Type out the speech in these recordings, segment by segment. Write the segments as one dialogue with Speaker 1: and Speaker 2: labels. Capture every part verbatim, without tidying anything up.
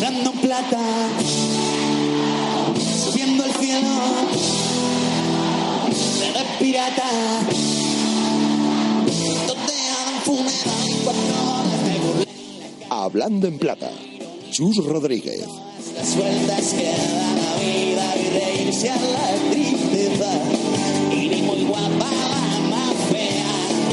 Speaker 1: hablando en plata, subiendo el cielo, eres pirata, toteado en fumera y cuatro horas de burla.
Speaker 2: Hablando en plata, Chus Rodríguez.
Speaker 1: Las vueltas que da la vida y reírse a la tristeza, y ni muy guapa la más fea.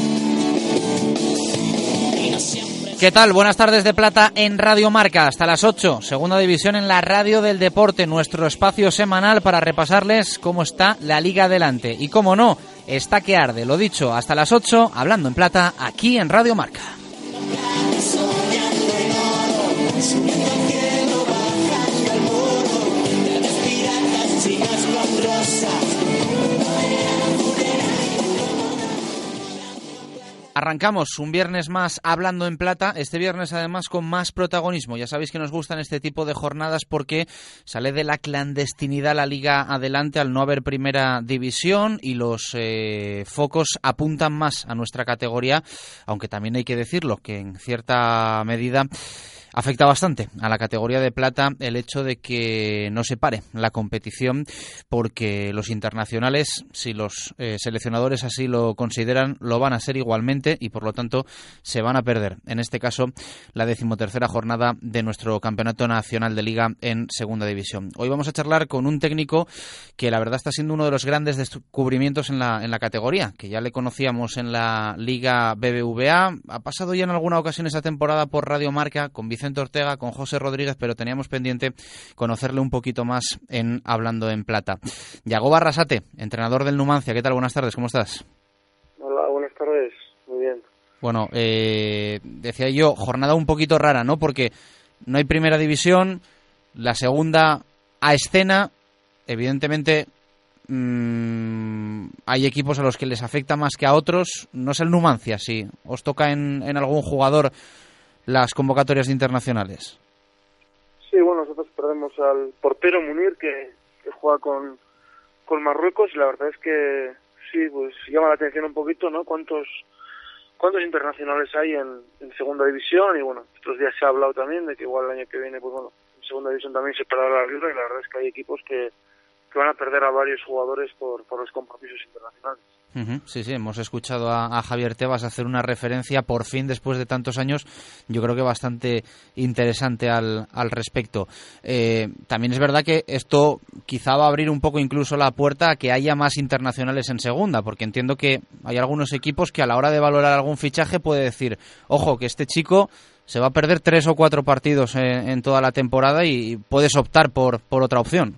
Speaker 1: Y no siempre...
Speaker 3: ¿Qué tal? Buenas tardes de plata en Radio Marca, hasta las ocho, segunda división en la radio del deporte, nuestro espacio semanal para repasarles cómo está la Liga adelante. Y cómo no, está que arde, lo dicho, hasta las ocho, hablando en plata, aquí en Radio Marca. Arrancamos un viernes más hablando en plata, este viernes además con más protagonismo. Ya sabéis que nos gustan este tipo de jornadas porque sale de la clandestinidad la Liga adelante al no haber primera división y los eh, focos apuntan más a nuestra categoría, aunque también hay que decirlo que en cierta medida afecta bastante a la categoría de plata el hecho de que no se pare la competición, porque los internacionales, si los eh, seleccionadores así lo consideran, lo van a ser igualmente y por lo tanto se van a perder, en este caso, la decimotercera jornada de nuestro Campeonato Nacional de Liga en Segunda División. Hoy vamos a charlar con un técnico que la verdad está siendo uno de los grandes descubrimientos en la, en la categoría, que ya le conocíamos en la Liga B B V A, ha pasado ya en alguna ocasión esa temporada por Radio Marca con Vicente Ortega, con José Rodríguez, pero teníamos pendiente conocerle un poquito más en Hablando en Plata. Yago Arrasate, entrenador del Numancia. ¿Qué tal? Buenas tardes, ¿cómo estás?
Speaker 4: Hola, buenas tardes, muy bien.
Speaker 3: Bueno, eh, decía yo, jornada un poquito rara, ¿no? Porque no hay primera división, la segunda a escena, evidentemente mmm, hay equipos a los que les afecta más que a otros. No es el Numancia, si os toca en, en algún jugador las convocatorias internacionales.
Speaker 4: Sí, bueno, nosotros perdemos al portero Munir que, que juega con, con Marruecos y la verdad es que sí, pues llama la atención un poquito, ¿no? Cuántos cuántos internacionales hay en, en segunda división y bueno, estos días se ha hablado también de que igual el año que viene, pues bueno, en segunda división también se perderá la liga y la verdad es que hay equipos que, que van a perder a varios jugadores por, por los compromisos internacionales.
Speaker 3: Uh-huh. Sí, sí, hemos escuchado a, a Javier Tebas hacer una referencia, por fin, después de tantos años, yo creo que bastante interesante al, al respecto. Eh, también es verdad que esto quizá va a abrir un poco incluso la puerta a que haya más internacionales en segunda, porque entiendo que hay algunos equipos que a la hora de valorar algún fichaje puede decir, ojo, que este chico se va a perder tres o cuatro partidos en, en toda la temporada y puedes optar por, por otra opción.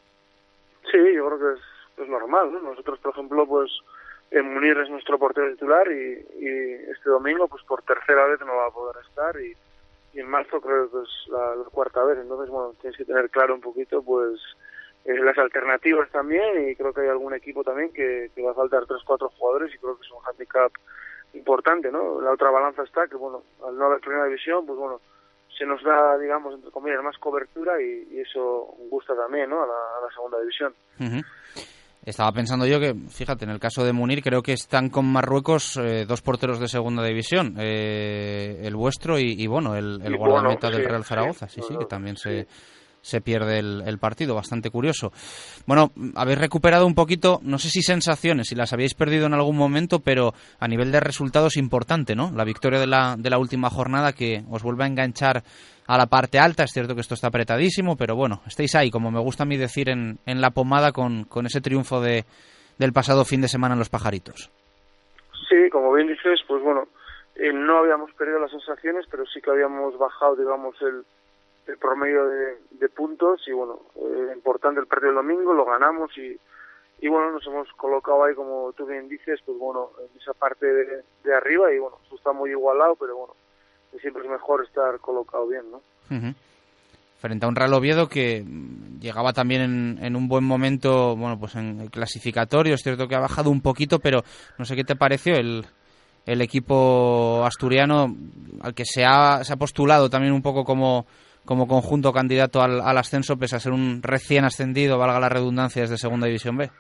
Speaker 4: Sí, yo creo que es, es normal, ¿no? Nosotros, por ejemplo, pues en Munir es nuestro portero titular y, y este domingo, pues por tercera vez no va a poder estar y, y en marzo creo que es la, la cuarta vez. Entonces, bueno, tienes que tener claro un poquito, pues, eh, las alternativas también y creo que hay algún equipo también que, que va a faltar tres, cuatro jugadores y creo que es un handicap importante, ¿no? La otra balanza está que, bueno, al no haber primera división, pues bueno, se nos da, digamos, entre comillas, más cobertura y, y eso gusta también, ¿no? A la, a la segunda división.
Speaker 3: Uh-huh. Estaba pensando yo que, fíjate, en el caso de Munir creo que están con Marruecos eh, dos porteros de segunda división, eh, el vuestro y, y bueno, el, el guardameta bueno, del sí, Real Zaragoza, sí, sí, sí, que también se, sí. se pierde el, el partido, bastante curioso. Bueno, habéis recuperado un poquito, no sé si sensaciones, si las habéis perdido en algún momento, pero a nivel de resultados importante, ¿no? La victoria de la, de la última jornada que os vuelve a enganchar a la parte alta. Es cierto que esto está apretadísimo, pero bueno, estáis ahí, como me gusta a mí decir, en, en la pomada con, con ese triunfo de, del pasado fin de semana en Los Pajaritos.
Speaker 4: Sí, como bien dices, pues bueno, eh, no habíamos perdido las sensaciones, pero sí que habíamos bajado, digamos, el, el promedio de, de puntos y bueno, eh, importante el partido del domingo, lo ganamos y, y bueno, nos hemos colocado ahí, como tú bien dices, pues bueno, en esa parte de, de arriba y bueno, eso está muy igualado, pero bueno, siempre es mejor estar colocado bien, ¿no?
Speaker 3: Uh-huh. Frente a un Real Oviedo que llegaba también en, en un buen momento, bueno, pues en el clasificatorio, es cierto que ha bajado un poquito, pero no sé qué te pareció el, el equipo asturiano al que se ha, se ha postulado también un poco como, como conjunto candidato al, al ascenso, pese a ser un recién ascendido, valga la redundancia, desde Segunda División B.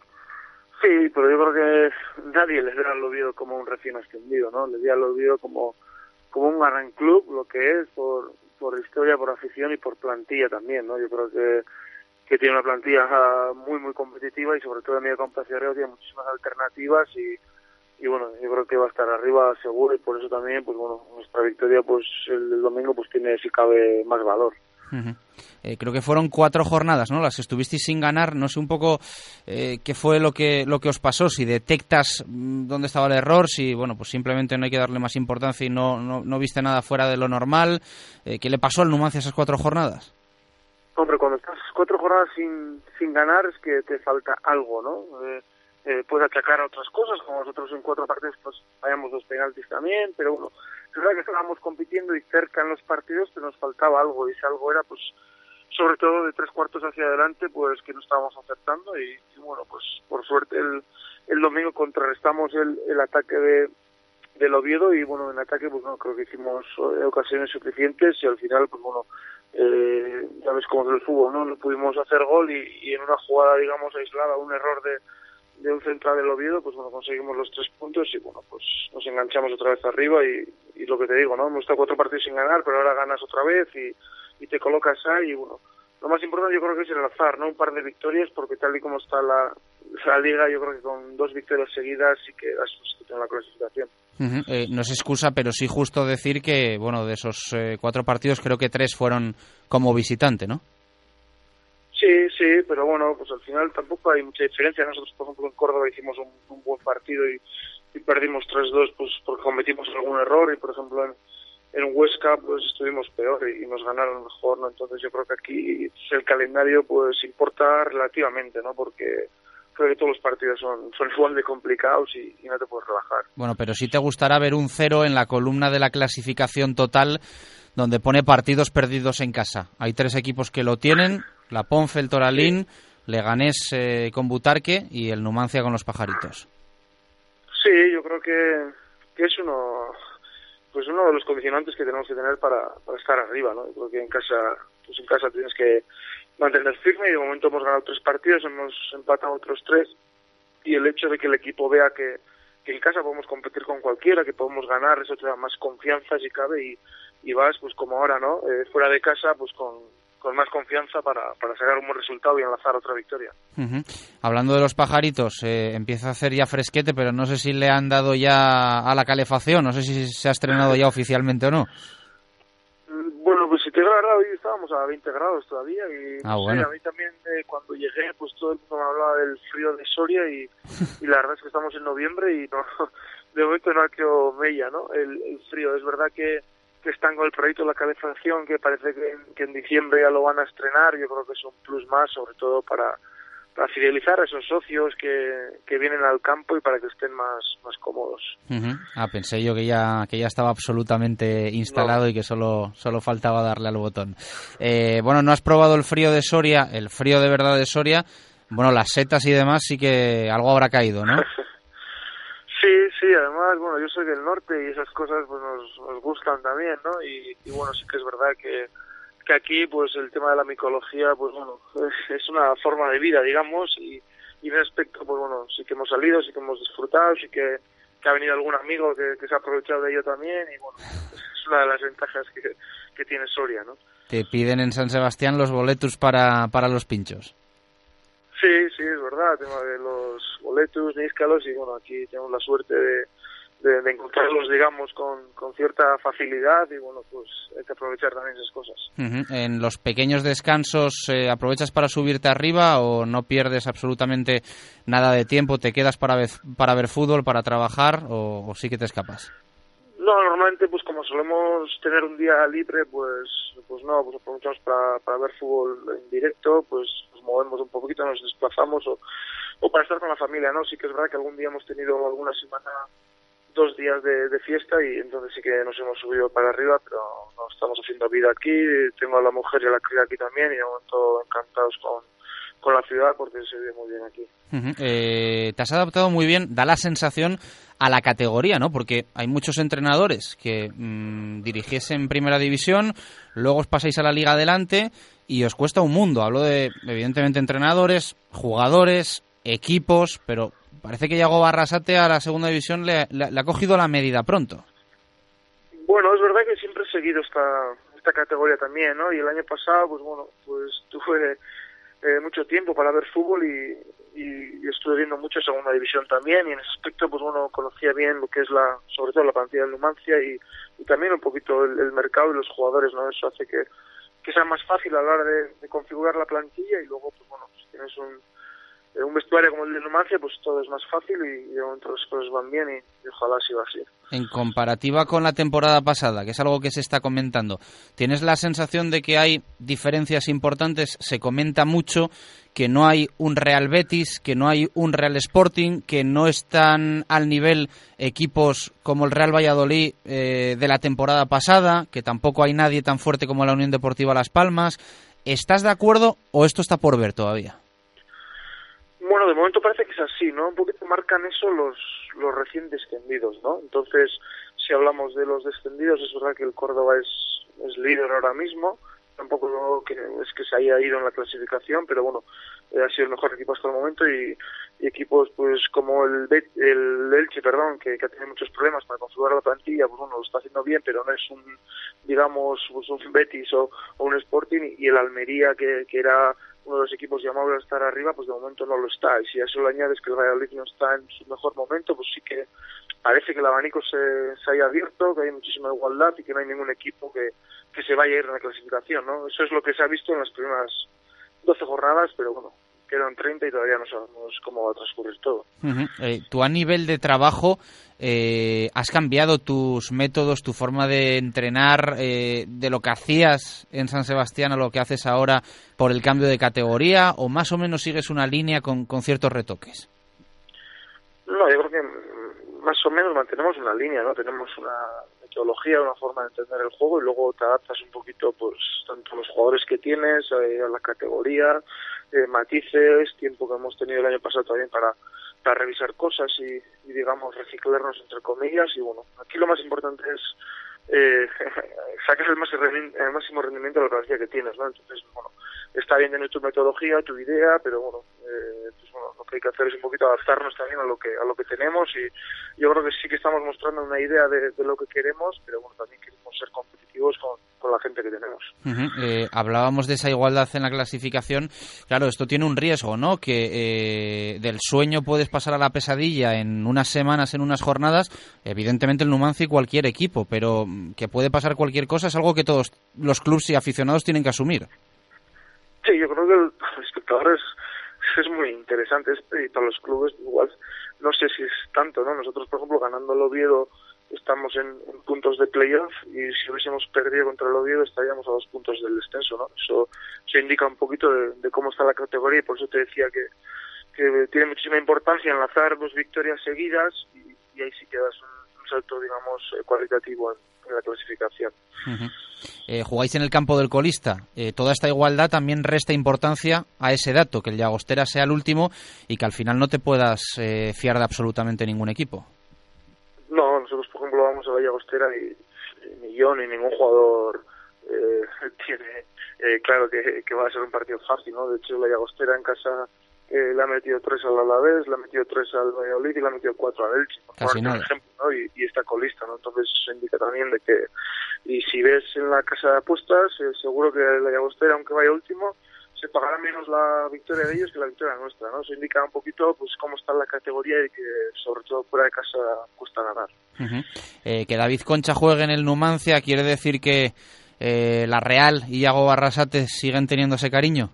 Speaker 4: Sí, pero yo creo que nadie le da al Oviedo como un recién ascendido, ¿no? Le da al Oviedo como como un gran club, lo que es, por, por historia, por afición y por plantilla también, ¿no? Yo creo que, que tiene una plantilla muy, muy competitiva y sobre todo en medio campo hacia arriba tiene muchísimas alternativas y, y bueno, yo creo que va a estar arriba seguro y por eso también, pues bueno, nuestra victoria pues el, el domingo pues tiene, si cabe, más valor.
Speaker 3: Uh-huh. Eh, creo que fueron cuatro jornadas, ¿no? Las que estuvisteis sin ganar. No sé un poco eh, qué fue lo que lo que os pasó, si detectas mmm, dónde estaba el error, si bueno, pues simplemente no hay que darle más importancia y no no, no viste nada fuera de lo normal. Eh, ¿Qué le pasó al Numancia esas cuatro jornadas?
Speaker 4: Hombre, cuando estás cuatro jornadas sin sin ganar es que te falta algo, ¿no? Eh, eh, puedes achacar a otras cosas, como nosotros en cuatro partidos pues fallamos dos penaltis también, pero bueno, es verdad que estábamos compitiendo y cerca en los partidos, pero nos faltaba algo, y ese algo era pues sobre todo de tres cuartos hacia adelante, pues que no estábamos acertando y, y bueno, pues por suerte el, el domingo contrarrestamos el, el ataque de del Oviedo y bueno, en ataque pues no creo que hicimos ocasiones suficientes y al final pues bueno, eh, ya ves cómo es el fútbol, ¿no? No pudimos hacer gol y, y en una jugada digamos aislada, un error de de un central del Oviedo, pues bueno, conseguimos los tres puntos y bueno, pues nos enganchamos otra vez arriba y, y lo que te digo, ¿no? Hemos estado cuatro partidos sin ganar, pero ahora ganas otra vez y, y te colocas ahí y bueno, lo más importante yo creo que es el azar, ¿no? Un par de victorias porque tal y como está la, la liga, yo creo que con dos victorias seguidas sí que das en la clasificación.
Speaker 3: Uh-huh. Eh, no es excusa, pero sí justo decir que, bueno, de esos eh, cuatro partidos creo que tres fueron como visitante, ¿no?
Speaker 4: Sí, sí, pero bueno, pues al final tampoco hay mucha diferencia. Nosotros, por ejemplo, en Córdoba hicimos un, un buen partido y, y perdimos tres dos pues porque cometimos algún error y, por ejemplo, en, en Huesca pues estuvimos peor y, y nos ganaron mejor, ¿no? Entonces yo creo que aquí el calendario pues importa relativamente, ¿no? Porque creo que todos los partidos son, son igual de complicados y, y no te puedes relajar.
Speaker 3: Bueno, pero sí te gustará ver un cero en la columna de la clasificación total donde pone partidos perdidos en casa. Hay tres equipos que lo tienen, la Ponfe, el Toralín, sí. Leganés eh, con Butarque y el Numancia con los Pajaritos.
Speaker 4: Sí, yo creo que, que es uno pues uno de los condicionantes que tenemos que tener para, para estar arriba, ¿no? Yo creo que en casa, pues en casa tienes que mantener firme y de momento hemos ganado tres partidos, hemos empatado otros tres y el hecho de que el equipo vea que, que en casa podemos competir con cualquiera, que podemos ganar, eso te da más confianza si cabe y y vas pues como ahora, ¿no? Eh, fuera de casa pues con, con más confianza para, para sacar un buen resultado y enlazar otra victoria.
Speaker 3: Uh-huh. Hablando de los Pajaritos, eh, empieza a hacer ya fresquete, pero no sé si le han dado ya a la calefacción, no sé si se ha estrenado ya oficialmente o no.
Speaker 4: Bueno, pues si te digo la verdad, hoy estábamos a veinte grados todavía y
Speaker 3: ah,
Speaker 4: no
Speaker 3: bueno.
Speaker 4: sé, a mí también eh, cuando llegué pues todo el mundo me hablaba del frío de Soria y, y la verdad es que estamos en noviembre y no de momento no ha quedado mella, ¿no? El, el frío, es verdad que que están con el proyecto de la calefacción, que parece que, que en diciembre ya lo van a estrenar. Yo creo que es un plus más, sobre todo para, para fidelizar a esos socios que, que vienen al campo y para que estén más, más cómodos.
Speaker 3: Uh-huh. Ah, pensé yo que ya que ya estaba absolutamente instalado no. y que solo, solo faltaba darle al botón. Eh, bueno, ¿no has probado el frío de Soria, el frío de verdad de Soria? Bueno, las setas y demás sí que algo habrá caído, ¿no?
Speaker 4: Sí, sí, además, bueno, yo soy del norte y esas cosas pues nos, nos gustan también, ¿no? Y, y bueno, sí que es verdad que, que aquí pues el tema de la micología, pues bueno, es, es una forma de vida, digamos, y, y en ese aspecto, pues bueno, sí que hemos salido, sí que hemos disfrutado, sí que, que ha venido algún amigo que, que se ha aprovechado de ello también y bueno, es una de las ventajas que, que tiene Soria, ¿no?
Speaker 3: Te piden en San Sebastián los boletos para, para los pinchos.
Speaker 4: Sí, sí, es verdad, el tema de los boletos, níscalos, y bueno, aquí tenemos la suerte de, de, de encontrarlos, digamos, con, con cierta facilidad y bueno, pues hay que aprovechar también esas cosas.
Speaker 3: Uh-huh. En los pequeños descansos, eh, ¿aprovechas para subirte arriba o no pierdes absolutamente nada de tiempo? ¿Te quedas para ver, para ver fútbol, para trabajar o, o sí que te escapas?
Speaker 4: No, normalmente pues como solemos tener un día libre, pues pues no, pues aprovechamos para, para ver fútbol en directo, pues nos movemos un poquito, nos desplazamos o, o para estar con la familia, ¿no? Sí que es verdad que algún día hemos tenido alguna semana dos días de, de fiesta y entonces sí que nos hemos subido para arriba, pero no estamos haciendo vida aquí, tengo a la mujer y a la cría aquí también y de momento encantados con, con la ciudad porque se vive muy bien aquí.
Speaker 3: Uh-huh. Eh, te has adaptado muy bien, da la sensación a la categoría, ¿no? Porque hay muchos entrenadores que mmm, dirigiesen Primera División, luego os pasáis a la Liga Adelante y os cuesta un mundo. Hablo de, evidentemente, entrenadores, jugadores, equipos, pero parece que Yago Barrasate a la Segunda División le, le, le ha cogido la medida pronto.
Speaker 4: Bueno, es verdad que siempre he seguido esta, esta esta categoría también, ¿no? Y el año pasado, pues bueno, pues tuve eh, mucho tiempo para ver fútbol y, y, y estuve viendo mucho segunda división también, y en ese aspecto, pues bueno, conocía bien lo que es la, sobre todo la plantilla del Numancia y, y también un poquito el, el mercado y los jugadores, ¿no? Eso hace que, que sea más fácil a la hora de, de configurar la plantilla, y luego, pues bueno, si tienes un un vestuario como el de Numancia, pues todo es más fácil y de momento las cosas van bien y, y ojalá siga así.
Speaker 3: En comparativa con la temporada pasada, que es algo que se está comentando, ¿tienes la sensación de que hay diferencias importantes? Se comenta mucho que no hay un Real Betis, que no hay un Real Sporting, que no están al nivel equipos como el Real Valladolid eh, de la temporada pasada, que tampoco hay nadie tan fuerte como la Unión Deportiva Las Palmas. ¿Estás de acuerdo o esto está por ver todavía?
Speaker 4: Bueno, de momento parece que es así, ¿no? Un poquito marcan eso los los recién descendidos, ¿no? Entonces, si hablamos de los descendidos, es verdad que el Córdoba es, es líder ahora mismo, tampoco no, que, es que se haya ido en la clasificación, pero bueno, eh, ha sido el mejor equipo hasta el momento y, y equipos pues como el, Bet, el Elche, perdón, que, que ha tenido muchos problemas para configurar la plantilla, pues bueno, lo está haciendo bien, pero no es un, digamos, pues un Betis o, o un Sporting, y el Almería, que, que era uno de los equipos llamados a estar arriba, pues de momento no lo está. Y si a eso le añades que el Valladolid no está en su mejor momento, pues sí que parece que el abanico se, se haya abierto, que hay muchísima igualdad y que no hay ningún equipo que, que se vaya a ir en la clasificación, ¿no? Eso es lo que se ha visto en las primeras doce jornadas, pero bueno, quedan treinta y todavía no sabemos cómo va a transcurrir todo.
Speaker 3: Uh-huh. Eh, tú a nivel de trabajo, eh, ¿has cambiado tus métodos, tu forma de entrenar, eh, de lo que hacías en San Sebastián a lo que haces ahora por el cambio de categoría, o más o menos sigues una línea con, con ciertos retoques?
Speaker 4: No, yo creo que más o menos mantenemos una línea, ¿no? Tenemos una metodología, una forma de entender el juego, y luego te adaptas un poquito, pues, tanto a los jugadores que tienes, eh, a la categoría, eh, matices, tiempo que hemos tenido el año pasado también para, para revisar cosas y, y, digamos, reciclarnos entre comillas. Y bueno, aquí lo más importante es eh, sacar el máximo, el máximo rendimiento de la plantilla que tienes, ¿no? Entonces, bueno, está bien tener tu metodología, tu idea, pero bueno, eh, pues bueno, lo que hay que hacer es un poquito adaptarnos también a lo que a lo que tenemos, y yo creo que sí que estamos mostrando una idea de, de lo que queremos, pero bueno, también queremos ser competitivos con, con la gente que tenemos.
Speaker 3: Uh-huh. Eh, hablábamos de esa igualdad en la clasificación. Claro, esto tiene un riesgo, ¿no? Que eh, del sueño puedes pasar a la pesadilla en unas semanas, en unas jornadas. Evidentemente el Numancia y cualquier equipo, pero que puede pasar cualquier cosa es algo que todos los clubes y aficionados tienen que asumir.
Speaker 4: Sí, yo creo que el espectador es, es muy interesante, y para los clubes igual, no sé si es tanto, ¿no? Nosotros, por ejemplo, ganando el Oviedo estamos en, en puntos de playoff, y si hubiésemos perdido contra el Oviedo estaríamos a dos puntos del descenso, ¿no? Eso se indica un poquito de, de cómo está la categoría, y por eso te decía que, que tiene muchísima importancia enlazar dos victorias seguidas, y, y ahí sí que das un, un salto, digamos, cualitativo en, en la clasificación.
Speaker 3: Uh-huh. Eh, jugáis en el campo del colista. Eh, toda esta igualdad también resta importancia a ese dato, que el Llagostera sea el último y que al final no te puedas eh, fiar de absolutamente ningún equipo.
Speaker 4: No, nosotros por ejemplo vamos a la Llagostera y, y ni yo ni ningún jugador eh, tiene eh, claro que, que va a ser un partido fácil, ¿no? De hecho la Llagostera en casa eh, le ha metido tres al Alavés, le ha metido tres al Valladolid y le ha metido cuatro al Elche, por
Speaker 3: Casi nada.
Speaker 4: ejemplo, ¿no? Y, y está colista, ¿no? Entonces eso indica también de que, y si ves en la casa de apuestas, eh, seguro que la Llagostera, aunque vaya último, se pagará menos la victoria de ellos que la victoria nuestra, ¿no? Eso indica un poquito pues cómo está la categoría y que sobre todo fuera de casa cuesta ganar.
Speaker 3: Uh-huh. Eh, que David Concha juegue en el Numancia, ¿quiere decir que eh, la Real y Iago Barrasate siguen teniendo ese cariño?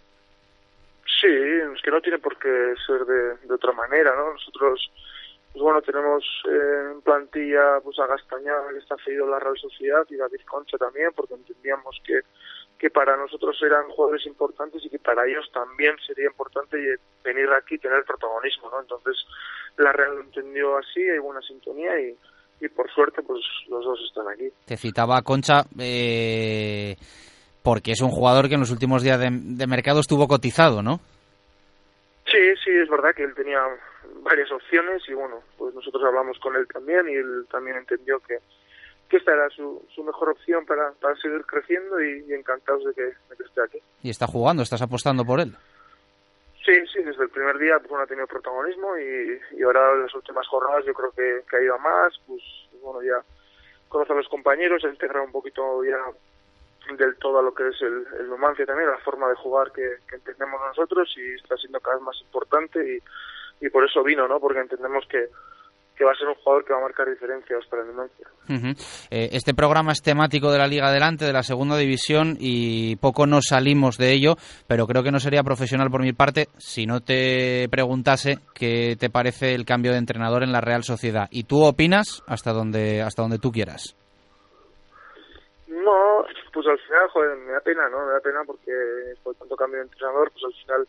Speaker 4: Sí, es que no tiene por qué ser de, de otra manera, ¿no? Nosotros, pues bueno, tenemos eh, en plantilla pues a Gastañaga, que está cedido en la Real Sociedad, y David Concha también, porque entendíamos que que para nosotros eran jugadores importantes y que para ellos también sería importante venir aquí y tener protagonismo, ¿no? Entonces la Real lo entendió así, hay buena sintonía y, y por suerte pues los dos están aquí.
Speaker 3: Te citaba a Concha eh, porque es un jugador que en los últimos días de, de mercado estuvo cotizado, ¿no?
Speaker 4: Sí, sí, es verdad que él tenía varias opciones y bueno, pues nosotros hablamos con él también y él también entendió que que esta era su, su mejor opción para, para seguir creciendo y, y encantados de que, de que esté aquí.
Speaker 3: ¿Y está jugando? ¿Estás apostando por él?
Speaker 4: Sí, sí, desde el primer día pues, bueno, ha tenido protagonismo y, y ahora en las últimas jornadas yo creo que, que ha ido a más, pues bueno, ya conoce a los compañeros, se integra un poquito ya del todo a lo que es el, el Numancia también, la forma de jugar que, que entendemos nosotros, y está siendo cada vez más importante, y, y por eso vino, ¿no? Porque entendemos que, que va a ser un jugador que va a marcar diferencias para el Numancia.
Speaker 3: Uh-huh. Eh, este programa es temático de la Liga Adelante, de la Segunda División, y poco nos salimos de ello, pero creo que no sería profesional por mi parte si no te preguntase qué te parece el cambio de entrenador en la Real Sociedad. ¿Y tú opinas hasta donde, hasta donde tú quieras?
Speaker 4: No, pues al final, joder, me da pena, ¿no? Me da pena porque por tanto cambio de entrenador, pues al final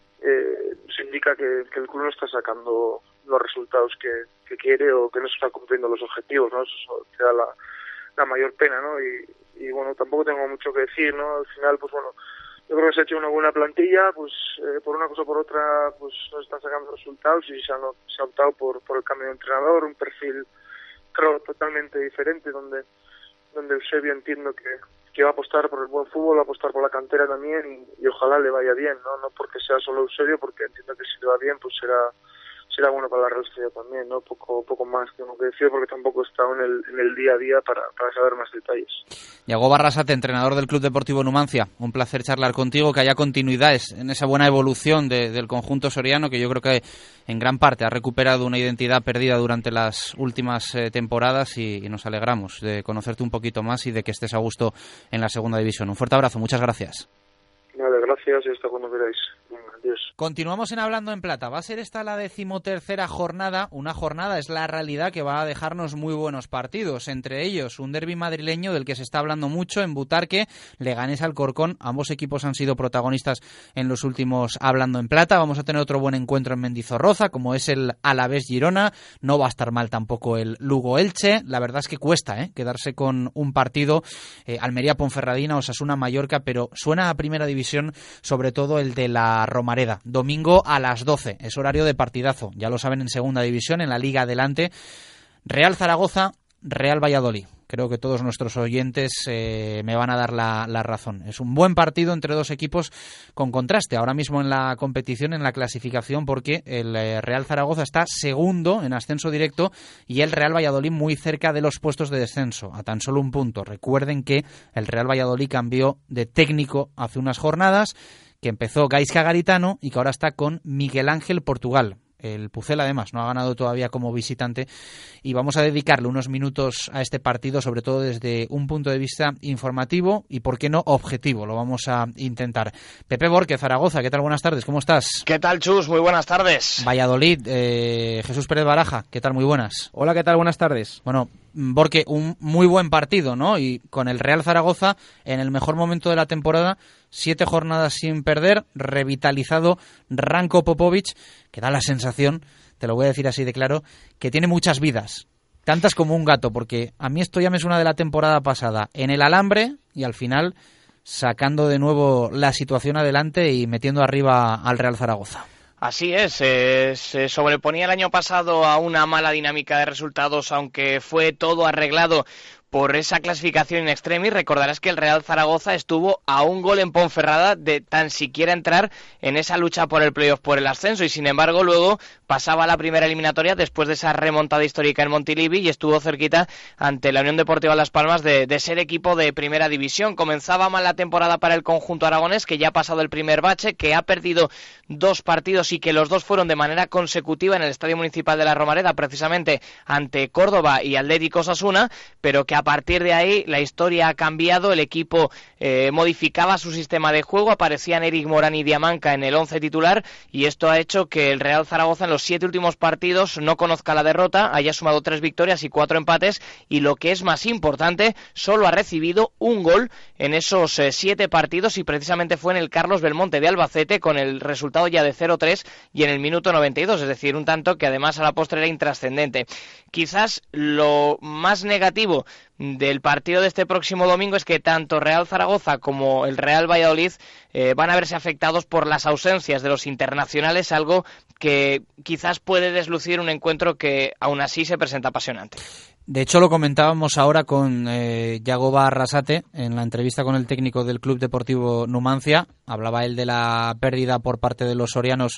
Speaker 4: eh, se indica que, que el club no está sacando los resultados que, que quiere, o que no se está cumpliendo los objetivos, ¿no? Eso te da la, la mayor pena, ¿no? Y, y bueno, tampoco tengo mucho que decir, ¿no? Al final, pues bueno, yo creo que se ha hecho una buena plantilla, pues eh, por una cosa o por otra, pues no se están sacando resultados, y se, han, se ha optado por, por el cambio de entrenador, un perfil, creo, totalmente diferente, donde donde Eusebio entiendo que, que va a apostar por el buen fútbol, va a apostar por la cantera también, y, y ojalá le vaya bien, ¿no? No porque sea solo Eusebio, porque entiendo que si le va bien, pues será será bueno para la Real Sociedad también, ¿no? Poco poco más tengo que decir, porque tampoco he estado en el, en el día a día para, para saber más detalles.
Speaker 3: Yagoba Arrasate, entrenador del Club Deportivo Numancia, un placer charlar contigo, que haya continuidades en esa buena evolución de, del conjunto soriano, que yo creo que en gran parte ha recuperado una identidad perdida durante las últimas eh, temporadas, y, y nos alegramos de conocerte un poquito más y de que estés a gusto en la Segunda División. Un fuerte abrazo, muchas gracias.
Speaker 4: Vale, gracias, y hasta cuando queráis. Adiós.
Speaker 3: Continuamos en Hablando en Plata. Va a ser esta la decimotercera jornada. Una jornada, es la realidad, que va a dejarnos muy buenos partidos. Entre ellos, un derbi madrileño del que se está hablando mucho en Butarque, Leganés Alcorcón. Ambos equipos han sido protagonistas en los últimos Hablando en Plata. Vamos a tener otro buen encuentro en Mendizorroza, como es el Alavés Girona. No va a estar mal tampoco el Lugo Elche. La verdad es que cuesta ¿eh? quedarse con un partido. Eh, Almería Ponferradina, Osasuna Mallorca, pero suena a Primera División, sobre todo el de la Romareda. Domingo a las doce, es horario de partidazo, ya lo saben, en Segunda División, en la Liga Adelante. Real Zaragoza, Real Valladolid. Creo que todos nuestros oyentes eh, me van a dar la, la razón. Es un buen partido entre dos equipos con contraste ahora mismo en la competición, en la clasificación, porque el eh, Real Zaragoza está segundo en ascenso directo y el Real Valladolid muy cerca de los puestos de descenso, a tan solo un punto. Recuerden que el Real Valladolid cambió de técnico hace unas jornadas, que empezó Gaizka Garitano y que ahora está con Miguel Ángel Portugal. El Pucel, además, no ha ganado todavía como visitante, y vamos a dedicarle unos minutos a este partido, sobre todo desde un punto de vista informativo y, ¿por qué no, objetivo? Lo vamos a intentar. Pepe Borque, Zaragoza, ¿qué tal? Buenas tardes, ¿cómo estás?
Speaker 5: ¿Qué tal, Chus? Muy buenas tardes.
Speaker 3: Valladolid, eh, Jesús Pérez Baraja, ¿qué tal? Muy buenas.
Speaker 6: Hola, ¿qué tal? Buenas tardes.
Speaker 3: Bueno, Borque, un muy buen partido, ¿no? Y con el Real Zaragoza en el mejor momento de la temporada, siete jornadas sin perder, revitalizado Ranko Popovic, que da la sensación, te lo voy a decir así de claro, que tiene muchas vidas, tantas como un gato, porque a mí esto ya me suena de la temporada pasada, en el alambre y al final sacando de nuevo la situación adelante y metiendo arriba al Real Zaragoza.
Speaker 5: Así es, eh, se sobreponía el año pasado a una mala dinámica de resultados, aunque fue todo arreglado por esa clasificación in extremis. Recordarás que el Real Zaragoza estuvo a un gol en Ponferrada de tan siquiera entrar en esa lucha por el playoff, por el ascenso, y sin embargo luego pasaba a la primera eliminatoria después de esa remontada histórica en Montilivi y estuvo cerquita ante la Unión Deportiva Las Palmas de, de ser equipo de Primera División. Comenzaba mal la temporada para el conjunto aragonés, que ya ha pasado el primer bache, que ha perdido dos partidos y que los dos fueron de manera consecutiva en el Estadio Municipal de la Romareda, precisamente ante Córdoba y Atlético Osasuna, pero que a partir de ahí la historia ha cambiado. El equipo eh, modificaba su sistema de juego, aparecían Eric Morán y Diamanca en el once titular, y esto ha hecho que el Real Zaragoza en los siete últimos partidos no conozca la derrota, haya sumado tres victorias y cuatro empates, y lo que es más importante, solo ha recibido un gol en esos eh, siete partidos, y precisamente fue en el Carlos Belmonte de Albacete, con el resultado ya de cero tres y en el minuto noventa y dos, es decir, un tanto que además a la postre era intrascendente. Quizás lo más negativo del partido de este próximo domingo es que tanto Real Zaragoza como el Real Valladolid eh, van a verse afectados por las ausencias de los internacionales, algo que quizás puede deslucir un encuentro que aún así se presenta apasionante.
Speaker 3: De hecho, lo comentábamos ahora con eh, Yagoba Arrasate en la entrevista con el técnico del Club Deportivo Numancia. Hablaba él de la pérdida por parte de los sorianos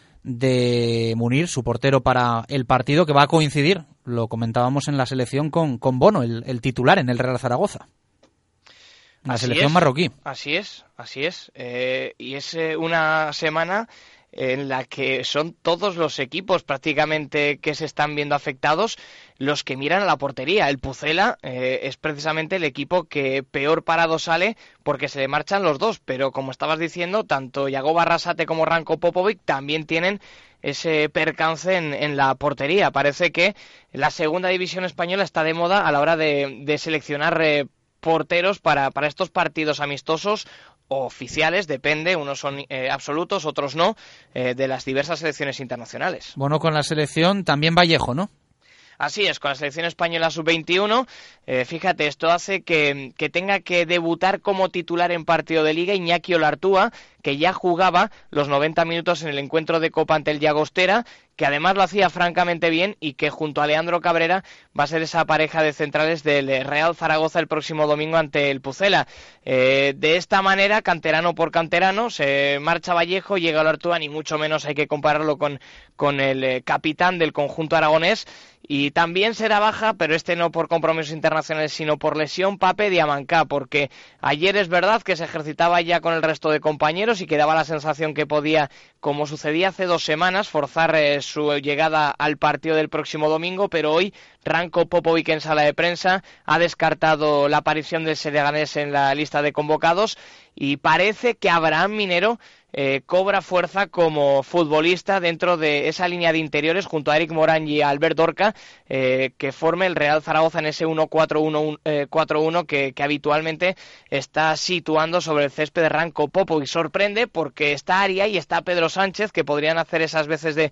Speaker 3: de Munir, su portero para el partido, que va a coincidir, lo comentábamos en la selección, con, con Bono, el, el titular en el Real Zaragoza. La
Speaker 5: así
Speaker 3: selección
Speaker 5: es,
Speaker 3: marroquí.
Speaker 5: Así es, así es. Eh, y es eh, una semana en la que son todos los equipos prácticamente que se están viendo afectados los que miran a la portería. El Pucela eh, es precisamente el equipo que peor parado sale porque se le marchan los dos, pero como estabas diciendo, tanto Yago Barrasate como Ranko Popovic también tienen ese percance en, en la portería. Parece que la segunda división española está de moda a la hora de, de seleccionar eh, porteros para, para estos partidos amistosos o oficiales, depende, unos son eh, absolutos, otros no, eh, de las diversas selecciones internacionales.
Speaker 3: Bueno, con la selección también Vallejo, ¿no?
Speaker 5: Así es, con la selección española sub veintiuno, eh, fíjate, esto hace que, que tenga que debutar como titular en partido de Liga Iñaki Olartúa, que ya jugaba los noventa minutos en el encuentro de Copa ante el Llagostera, que además lo hacía francamente bien y que junto a Leandro Cabrera va a ser esa pareja de centrales del Real Zaragoza el próximo domingo ante el Pucela. Eh, de esta manera, canterano por canterano, se marcha Vallejo, llega Olartúa, ni mucho menos hay que compararlo con, con el eh, capitán del conjunto aragonés. Y también será baja, pero este no por compromisos internacionales, sino por lesión, Pape Diamancá, porque ayer es verdad que se ejercitaba ya con el resto de compañeros y que daba la sensación que podía, como sucedía hace dos semanas, forzar eh, su llegada al partido del próximo domingo, pero hoy Ranko Popovic en sala de prensa ha descartado la aparición del senegalés en la lista de convocados y parece que Abraham Minero Eh, cobra fuerza como futbolista dentro de esa línea de interiores junto a Eric Morán y a Albert Dorca, eh, que forme el Real Zaragoza en ese uno cuatro uno cuatro uno que, que habitualmente está situando sobre el césped de Ranko Popovic. Sorprende porque está Aria y está Pedro Sánchez, que podrían hacer esas veces de,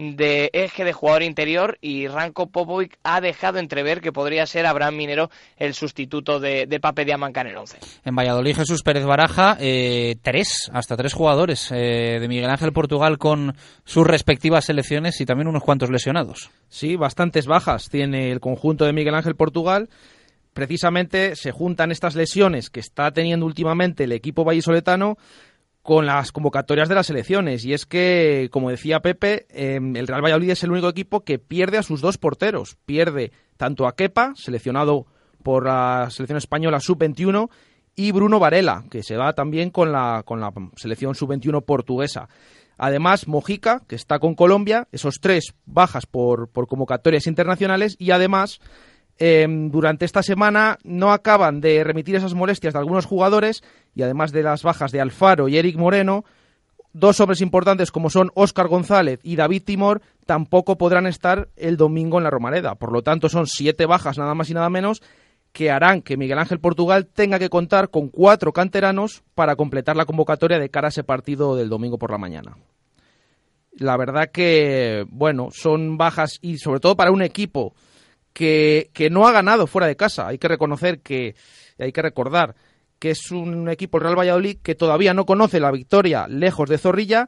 Speaker 5: de eje de jugador interior, y Ranko Popovic ha dejado entrever que podría ser Abraham Minero el sustituto de, de Pape Diamancá en el once.
Speaker 3: En Valladolid, Jesús Pérez Baraja, eh, tres, hasta tres jugadores eh, de Miguel Ángel Portugal con sus respectivas selecciones y también unos cuantos lesionados.
Speaker 6: Sí, bastantes bajas tiene el conjunto de Miguel Ángel Portugal. Precisamente se juntan estas lesiones que está teniendo últimamente el equipo vallisoletano con las convocatorias de las selecciones. Y es que, como decía Pepe, eh, el Real Valladolid es el único equipo que pierde a sus dos porteros. Pierde tanto a Kepa, seleccionado por la selección española sub veintiuno, y Bruno Varela, que se va también con la, con la selección sub veintiuno portuguesa. Además, Mojica, que está con Colombia, esos tres bajas por, por convocatorias internacionales, y además, eh, durante esta semana no acaban de remitir esas molestias de algunos jugadores, y además de las bajas de Alfaro y Eric Moreno, dos hombres importantes como son Óscar González y David Timor tampoco podrán estar el domingo en la Romareda. Por lo tanto, son siete bajas nada más y nada menos, que harán que Miguel Ángel Portugal tenga que contar con cuatro canteranos para completar la convocatoria de cara a ese partido del domingo por la mañana. La verdad que, bueno, son bajas y sobre todo para un equipo que, que no ha ganado fuera de casa. Hay que reconocer que, hay que recordar que es un equipo, el Real Valladolid, que todavía no conoce la victoria lejos de Zorrilla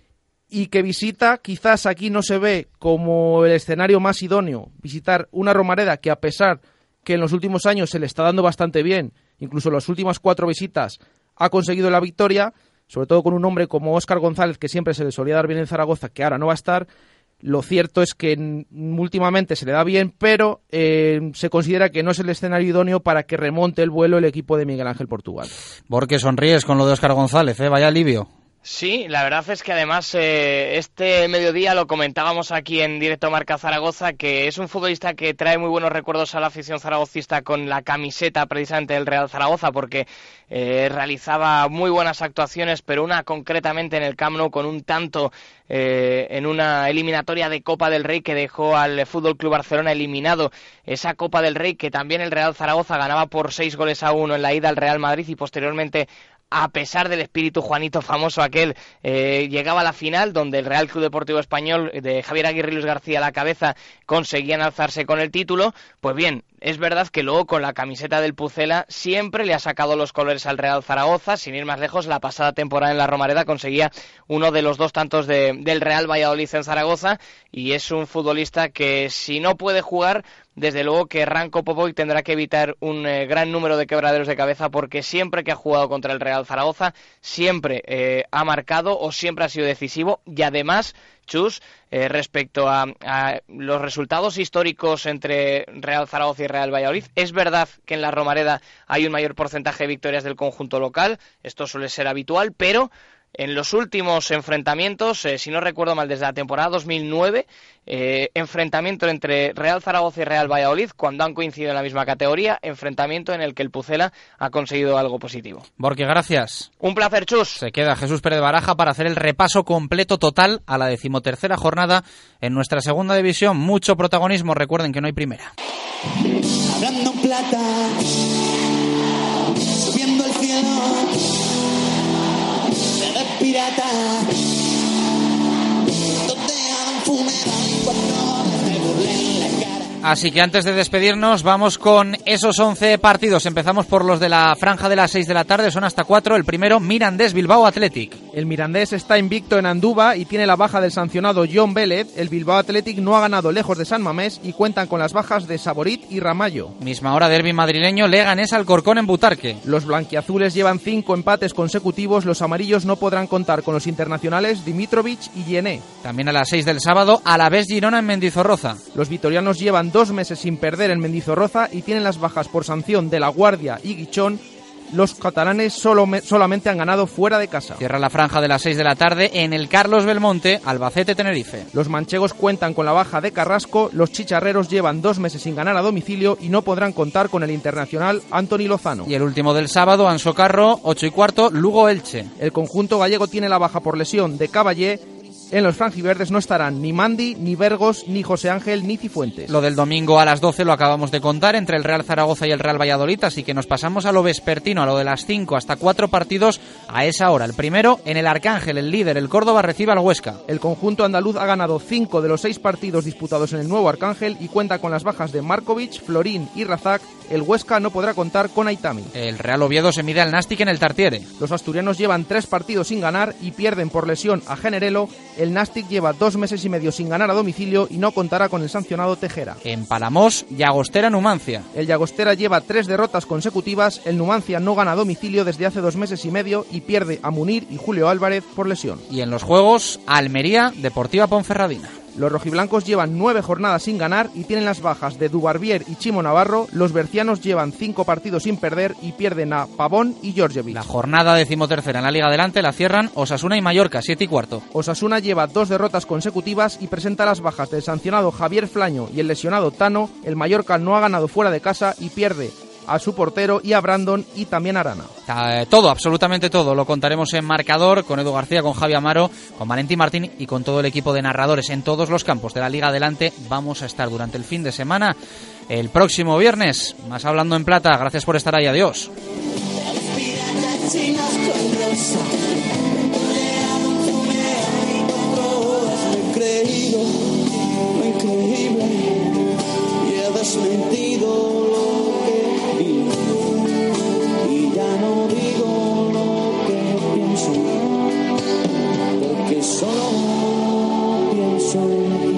Speaker 6: y que visita, quizás aquí no se ve como el escenario más idóneo, visitar una Romareda que, a pesar que en los últimos años se le está dando bastante bien, incluso en las últimas cuatro visitas ha conseguido la victoria, sobre todo con un hombre como Óscar González, que siempre se le solía dar bien en Zaragoza, que ahora no va a estar. Lo cierto es que últimamente se le da bien, pero eh, se considera que no es el escenario idóneo para que remonte el vuelo el equipo de Miguel Ángel Portugal.
Speaker 3: Porque sonríes con lo de Óscar González, ¿eh? Vaya alivio.
Speaker 5: Sí, la verdad es que además eh, este mediodía lo comentábamos aquí en Directo Marca Zaragoza, que es un futbolista que trae muy buenos recuerdos a la afición zaragocista con la camiseta precisamente del Real Zaragoza, porque eh, realizaba muy buenas actuaciones, pero una concretamente en el Camp Nou con un tanto eh, en una eliminatoria de Copa del Rey que dejó al F C Barcelona eliminado. Esa Copa del Rey que también el Real Zaragoza ganaba por seis goles a uno en la ida al Real Madrid y posteriormente, a pesar del espíritu Juanito famoso aquel, eh, llegaba a la final donde el Real Club Deportivo Español de Javier Aguirre y Luis García a la cabeza conseguían alzarse con el título. Pues bien, es verdad que luego con la camiseta del Pucela siempre le ha sacado los colores al Real Zaragoza. Sin ir más lejos, la pasada temporada en la Romareda conseguía uno de los dos tantos de, del Real Valladolid en Zaragoza, y es un futbolista que, si no puede jugar, desde luego que Ranko Popovic tendrá que evitar un eh, gran número de quebraderos de cabeza, porque siempre que ha jugado contra el Real Zaragoza siempre eh, ha marcado o siempre ha sido decisivo, y además Chus, eh, respecto a, a los resultados históricos entre Real Zaragoza y Real Valladolid. Es verdad que en la Romareda hay un mayor porcentaje de victorias del conjunto local, esto suele ser habitual, pero en los últimos enfrentamientos, eh, si no recuerdo mal, desde la temporada dos mil nueve, eh, enfrentamiento entre Real Zaragoza y Real Valladolid, cuando han coincidido en la misma categoría, enfrentamiento en el que el Pucela ha conseguido algo positivo.
Speaker 3: Borque, gracias.
Speaker 5: Un placer, Chus.
Speaker 3: Se queda Jesús Pérez Baraja para hacer el repaso completo total a la decimotercera jornada en nuestra segunda división. Mucho protagonismo, recuerden que no hay primera.
Speaker 1: Hablando en plata, subiendo el cielo, se ve pirata, toteado en funeral, cuando me burlé en la cara.
Speaker 3: Así que antes de despedirnos vamos con esos once partidos. Empezamos por los de la franja de las seis de la tarde, son hasta cuatro. El primero, Mirandés Bilbao Athletic.
Speaker 6: El Mirandés está invicto en Andúba y tiene la baja del sancionado John Vélez. El Bilbao Athletic no ha ganado lejos de San Mamés y cuentan con las bajas de Saborit y Ramallo.
Speaker 3: Misma hora, derbi madrileño, Leganés Alcorcón en Butarque.
Speaker 6: Los blanquiazules llevan cinco empates consecutivos. Los amarillos no podrán contar con los internacionales Dimitrovic y Yené.
Speaker 3: También a las seis del sábado, Alavés Girona en Mendizorroza.
Speaker 6: Los vitorianos llevan dos meses sin perder en Mendizorroza y tienen las bajas por sanción de La Guardia y Guichón. Los catalanes solo me, solamente han ganado fuera de casa.
Speaker 3: Cierra la franja de las seis de la tarde en el Carlos Belmonte, Albacete-Tenerife.
Speaker 6: Los manchegos cuentan con la baja de Carrasco, los chicharreros llevan dos meses sin ganar a domicilio y no podrán contar con el internacional Antoni Lozano.
Speaker 3: Y el último del sábado, Ansocarro, ocho y cuarto, Lugo-Elche.
Speaker 6: El conjunto gallego tiene la baja por lesión de Caballé. En los franjiverdes no estarán ni Mandi, ni Vergos, ni José Ángel, ni Cifuentes.
Speaker 3: Lo del domingo a las doce lo acabamos de contar entre el Real Zaragoza y el Real Valladolid, así que nos pasamos a lo vespertino, a lo de las cinco hasta cuatro partidos a esa hora. El primero, en el Arcángel, el líder, el Córdoba, recibe al Huesca.
Speaker 6: El conjunto andaluz ha ganado cinco de los seis partidos disputados en el nuevo Arcángel y cuenta con las bajas de Markovic, Florín y Razak. El Huesca no podrá contar con Aitami.
Speaker 3: El Real Oviedo se mide al Nastic en el Tartiere.
Speaker 6: Los asturianos llevan tres partidos sin ganar y pierden por lesión a Generelo. El Nastic lleva dos meses y medio sin ganar a domicilio y no contará con el sancionado Tejera.
Speaker 3: En Palamós, Llagostera Numancia.
Speaker 6: El Llagostera lleva tres derrotas consecutivas. El Numancia no gana a domicilio desde hace dos meses y medio y pierde a Munir y Julio Álvarez por lesión.
Speaker 3: Y en los juegos, Almería, Deportiva Ponferradina.
Speaker 6: Los rojiblancos llevan nueve jornadas sin ganar y tienen las bajas de Dubarbier y Chimo Navarro. Los bercianos llevan cinco partidos sin perder y pierden a Pavón y Georgievic.
Speaker 3: La jornada decimotercera en la Liga Adelante la cierran Osasuna y Mallorca, siete y cuarto.
Speaker 6: Osasuna lleva dos derrotas consecutivas y presenta las bajas del sancionado Javier Flaño y el lesionado Tano. El Mallorca no ha ganado fuera de casa y pierde a su portero y a Brandon y también a Arana.
Speaker 3: Todo, absolutamente todo, lo contaremos en Marcador, con Edu García, con Javi Amaro, con Valentín Martín y con todo el equipo de narradores en todos los campos de la Liga Adelante. Vamos a estar durante el fin de semana, el próximo viernes, más Hablando en Plata. Gracias por estar ahí, adiós.
Speaker 1: Solo pienso en ti.